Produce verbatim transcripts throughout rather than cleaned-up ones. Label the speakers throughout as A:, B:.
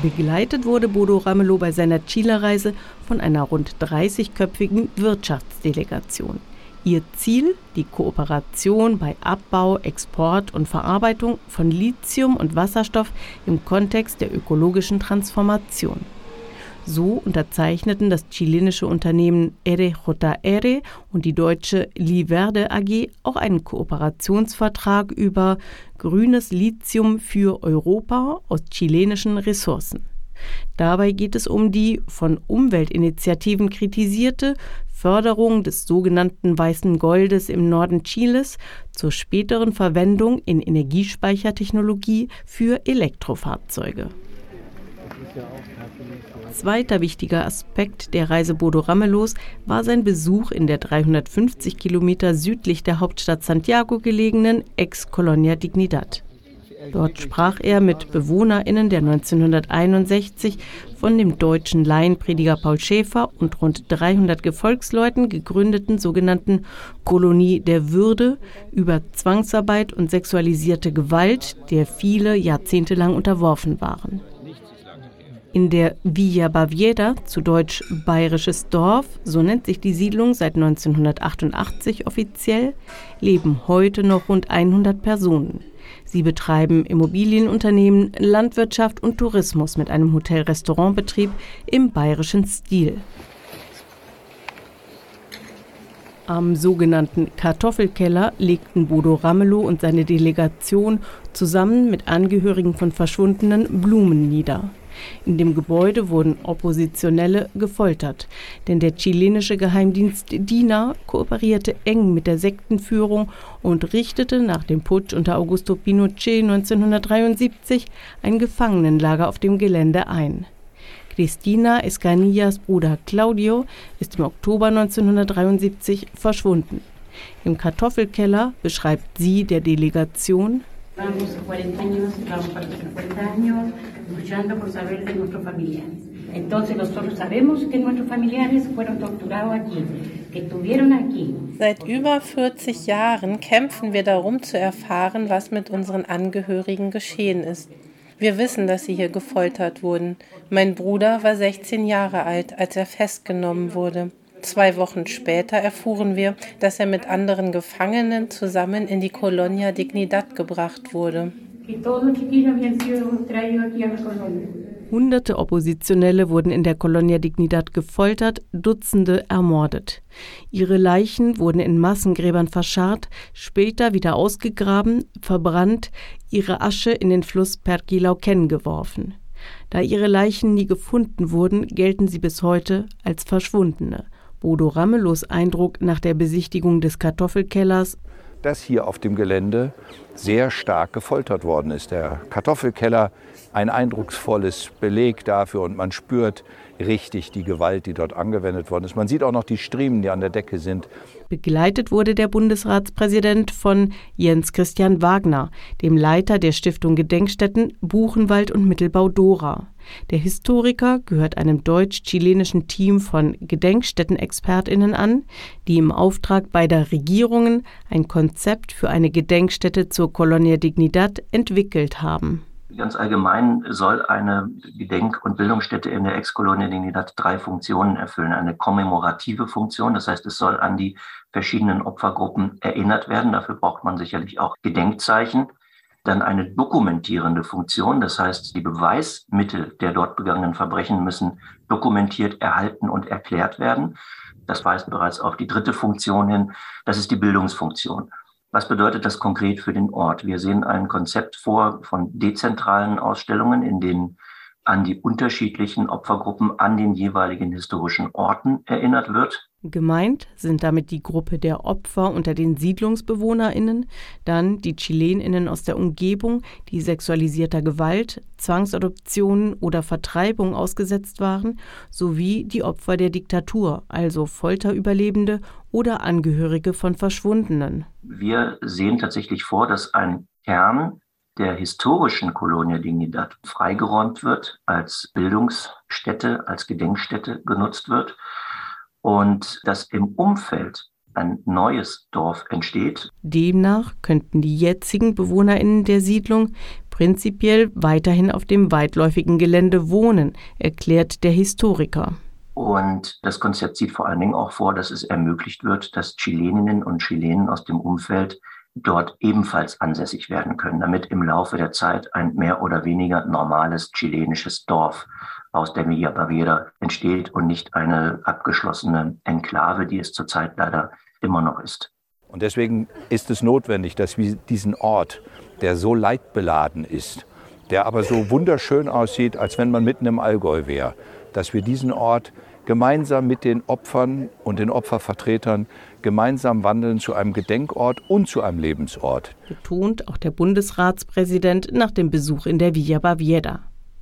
A: Begleitet wurde Bodo Ramelow bei seiner Chile-Reise von einer rund dreißigköpfigen Wirtschaftsdelegation. Ihr Ziel: die Kooperation bei Abbau, Export und Verarbeitung von Lithium und Wasserstoff im Kontext der ökologischen Transformation. So unterzeichneten das chilenische Unternehmen R J R und die deutsche Liverde A G auch einen Kooperationsvertrag über grünes Lithium für Europa aus chilenischen Ressourcen. Dabei geht es um die von Umweltinitiativen kritisierte Förderung des sogenannten weißen Goldes im Norden Chiles zur späteren Verwendung in Energiespeichertechnologie für Elektrofahrzeuge. Zweiter wichtiger Aspekt der Reise Bodo Ramelows war sein Besuch in der dreihundertfünfzig Kilometer südlich der Hauptstadt Santiago gelegenen Ex-Colonia Dignidad. Dort sprach er mit BewohnerInnen der neunzehnhunderteinundsechzig von dem deutschen Laienprediger Paul Schäfer und rund dreihundert Gefolgsleuten gegründeten sogenannten Kolonie der Würde über Zwangsarbeit und sexualisierte Gewalt, der viele jahrzehntelang unterworfen waren. In der Villa Baviera, zu Deutsch Bayerisches Dorf, so nennt sich die Siedlung seit neunzehnhundertachtundachtzig offiziell, leben heute noch rund hundert Personen. Sie betreiben Immobilienunternehmen, Landwirtschaft und Tourismus mit einem Hotel-Restaurant-Betrieb im bayerischen Stil. Am sogenannten Kartoffelkeller legten Bodo Ramelow und seine Delegation zusammen mit Angehörigen von Verschwundenen Blumen nieder. In dem Gebäude wurden Oppositionelle gefoltert, denn der chilenische Geheimdienst D I N A kooperierte eng mit der Sektenführung und richtete nach dem Putsch unter Augusto Pinochet neunzehnhundertdreiundsiebzig ein Gefangenenlager auf dem Gelände ein. Cristina Escanillas Bruder Claudio ist im Oktober neunzehnhundertdreiundsiebzig verschwunden. Im Kartoffelkeller beschreibt sie der Delegation:
B: Seit über vierzig Jahren kämpfen wir darum zu erfahren, was mit unseren Angehörigen geschehen ist. Wir wissen, dass sie hier gefoltert wurden. Mein Bruder war sechzehn Jahre alt, als er festgenommen wurde. Zwei Wochen später erfuhren wir, dass er mit anderen Gefangenen zusammen in die Colonia Dignidad gebracht wurde.
A: Hunderte Oppositionelle wurden in der Colonia Dignidad gefoltert, Dutzende ermordet. Ihre Leichen wurden in Massengräbern verscharrt, später wieder ausgegraben, verbrannt, ihre Asche in den Fluss Perquilauquén geworfen. Da ihre Leichen nie gefunden wurden, gelten sie bis heute als Verschwundene. Bodo Ramelows Eindruck nach der Besichtigung des Kartoffelkellers:
C: dass hier auf dem Gelände sehr stark gefoltert worden ist. Der Kartoffelkeller, ein eindrucksvolles Beleg dafür, und man spürt richtig die Gewalt, die dort angewendet worden ist. Man sieht auch noch die Striemen, die an der Decke sind.
A: Begleitet wurde der Bundesratspräsident von Jens Christian Wagner, dem Leiter der Stiftung Gedenkstätten Buchenwald und Mittelbau Dora. Der Historiker gehört einem deutsch-chilenischen Team von GedenkstättenexpertInnen an, die im Auftrag beider Regierungen ein Konzept für eine Gedenkstätte zur Colonia Dignidad entwickelt haben.
D: Ganz allgemein soll eine Gedenk- und Bildungsstätte in der Ex-Colonia Dignidad drei Funktionen erfüllen. Eine kommemorative Funktion, das heißt, es soll an die verschiedenen Opfergruppen erinnert werden. Dafür braucht man sicherlich auch Gedenkzeichen. Dann eine dokumentierende Funktion, das heißt, die Beweismittel der dort begangenen Verbrechen müssen dokumentiert, erhalten und erklärt werden. Das weist bereits auf die dritte Funktion hin, das ist die Bildungsfunktion. Was bedeutet das konkret für den Ort? Wir sehen ein Konzept vor von dezentralen Ausstellungen, in denen an die unterschiedlichen Opfergruppen an den jeweiligen historischen Orten erinnert wird.
A: Gemeint sind damit die Gruppe der Opfer unter den SiedlungsbewohnerInnen, dann die ChilenInnen aus der Umgebung, die sexualisierter Gewalt, Zwangsadoptionen oder Vertreibung ausgesetzt waren, sowie die Opfer der Diktatur, also Folterüberlebende oder Angehörige von Verschwundenen.
D: Wir sehen tatsächlich vor, dass ein Kern der historischen Colonia Dignidad freigeräumt wird, als Bildungsstätte, als Gedenkstätte genutzt wird und dass im Umfeld ein neues Dorf entsteht.
A: Demnach könnten die jetzigen BewohnerInnen der Siedlung prinzipiell weiterhin auf dem weitläufigen Gelände wohnen, erklärt der Historiker.
D: Und das Konzept sieht vor allen Dingen auch vor, dass es ermöglicht wird, dass Chileninnen und Chilenen aus dem Umfeld dort ebenfalls ansässig werden können, damit im Laufe der Zeit ein mehr oder weniger normales chilenisches Dorf aus der Villa Baviera entsteht und nicht eine abgeschlossene Enklave, die es zurzeit leider immer noch ist.
C: Und deswegen ist es notwendig, dass wir diesen Ort, der so leidbeladen ist, der aber so wunderschön aussieht, als wenn man mitten im Allgäu wäre, dass wir diesen Ort gemeinsam mit den Opfern und den Opfervertretern gemeinsam wandeln zu einem Gedenkort und zu einem Lebensort.
A: Betont auch der Bundesratspräsident nach dem Besuch in der Villa Baviera.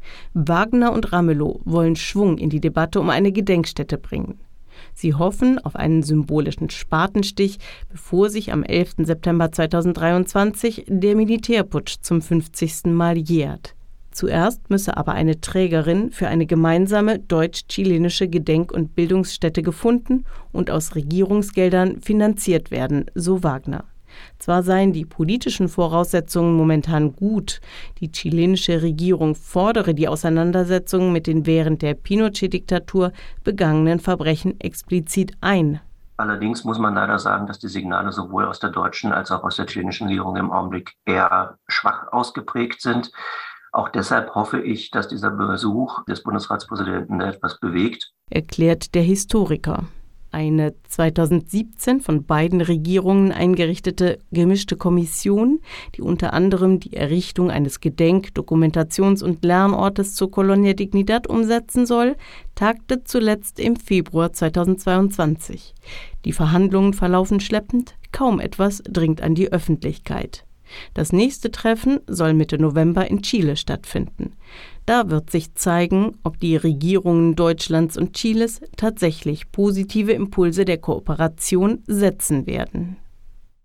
A: Wagner und Ramelow wollen Schwung in die Debatte um eine Gedenkstätte bringen. Sie hoffen auf einen symbolischen Spatenstich, bevor sich am elften September zweitausenddreiundzwanzig der Militärputsch zum fünfzigsten Mal jährt. Zuerst müsse aber eine Trägerin für eine gemeinsame deutsch-chilenische Gedenk- und Bildungsstätte gefunden und aus Regierungsgeldern finanziert werden, so Wagner. Zwar seien die politischen Voraussetzungen momentan gut, die chilenische Regierung fordere die Auseinandersetzungen mit den während der Pinochet-Diktatur begangenen Verbrechen explizit ein.
D: Allerdings muss man leider sagen, dass die Signale sowohl aus der deutschen als auch aus der chilenischen Regierung im Augenblick eher schwach ausgeprägt sind. Auch deshalb hoffe ich, dass dieser Besuch des Bundesratspräsidenten etwas bewegt,
A: erklärt der Historiker. Eine zweitausendsiebzehn von beiden Regierungen eingerichtete gemischte Kommission, die unter anderem die Errichtung eines Gedenk-, Dokumentations- und Lernortes zur Colonia Dignidad umsetzen soll, tagte zuletzt im Februar zweitausendzweiundzwanzig. Die Verhandlungen verlaufen schleppend, kaum etwas dringt an die Öffentlichkeit. Das nächste Treffen soll Mitte November in Chile stattfinden. Da wird sich zeigen, ob die Regierungen Deutschlands und Chiles tatsächlich positive Impulse der Kooperation setzen werden.